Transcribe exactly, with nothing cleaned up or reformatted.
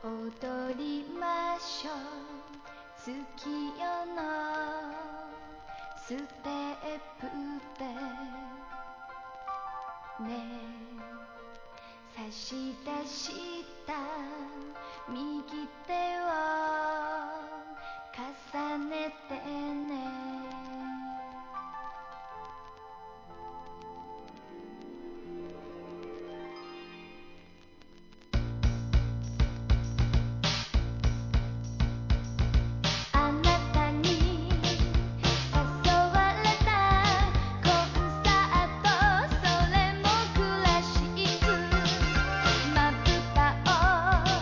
踊りましょう月夜のステップでね差し出した